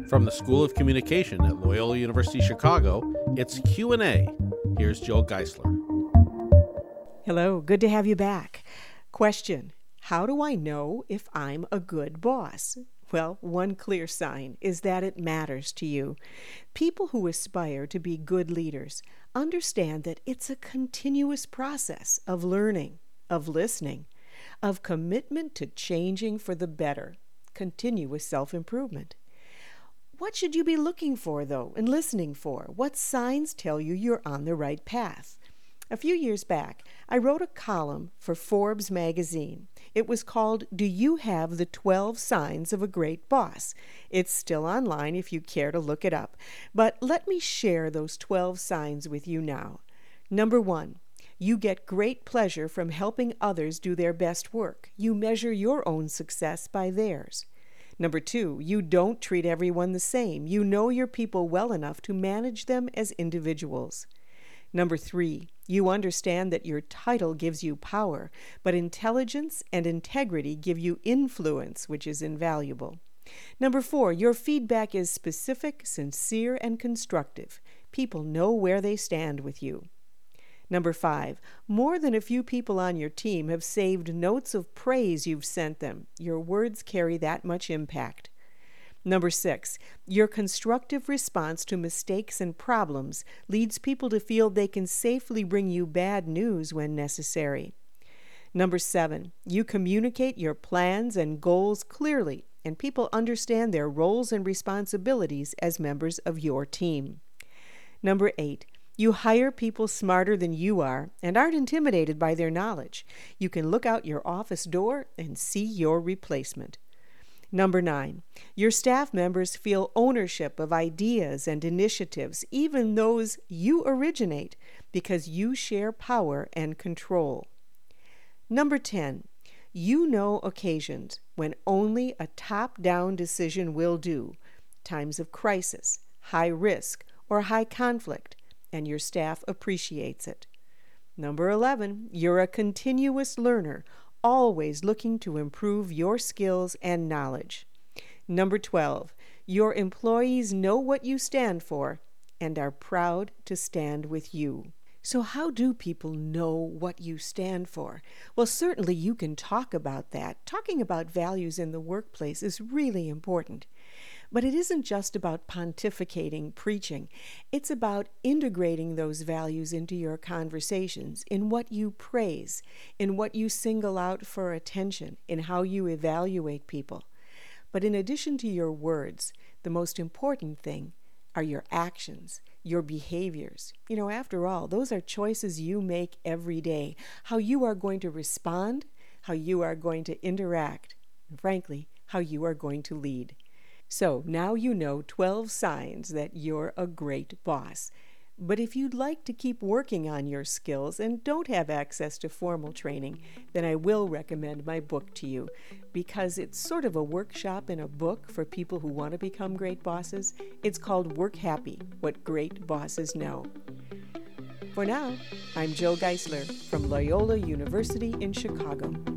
From the School of Communication at Loyola University Chicago, it's Q&A. Here's Jill Geisler. Hello, good to have you back. Question: how do I know if I'm a good boss? Well, one clear sign is that it matters to you. People who aspire to be good leaders understand that it's a continuous process of learning, of listening, of commitment to changing for the better, continuous self-improvement. What should you be looking for, though, and listening for? What signs tell you you're on the right path? A few years back, I wrote a column for Forbes magazine. It was called, "Do You Have the 12 Signs of a Great Boss?" It's still online if you care to look it up. But let me share those 12 signs with you now. Number 1, you get great pleasure from helping others do their best work. You measure your own success by theirs. Number 2, you don't treat everyone the same. You know your people well enough to manage them as individuals. Number 3, you understand that your title gives you power, but intelligence and integrity give you influence, which is invaluable. Number 4, your feedback is specific, sincere, and constructive. People know where they stand with you. Number 5, more than a few people on your team have saved notes of praise you've sent them. Your words carry that much impact. Number 6, your constructive response to mistakes and problems leads people to feel they can safely bring you bad news when necessary. Number 7, you communicate your plans and goals clearly, and people understand their roles and responsibilities as members of your team. Number 8, you hire people smarter than you are and aren't intimidated by their knowledge. You can look out your office door and see your replacement. Number 9, your staff members feel ownership of ideas and initiatives, even those you originate, because you share power and control. Number 10, you know occasions when only a top-down decision will do, times of crisis, high risk, or high conflict, and your staff appreciates it. Number 11, you're a continuous learner, always looking to improve your skills and knowledge. Number 12, your employees know what you stand for and are proud to stand with you. So how do people know what you stand for? Well, certainly you can talk about that. Talking about values in the workplace is really important. But it isn't just about pontificating, preaching. It's about integrating those values into your conversations, in what you praise, in what you single out for attention, in how you evaluate people. But in addition to your words, the most important thing are your actions, your behaviors. After all, those are choices you make every day. How you are going to respond, how you are going to interact, and frankly, how you are going to lead. So now you know 12 signs that you're a great boss. But if you'd like to keep working on your skills and don't have access to formal training, then I will recommend my book to you, because it's sort of a workshop in a book for people who want to become great bosses. It's called Work Happy: What Great Bosses Know. For now, I'm Jill Geisler from Loyola University in Chicago.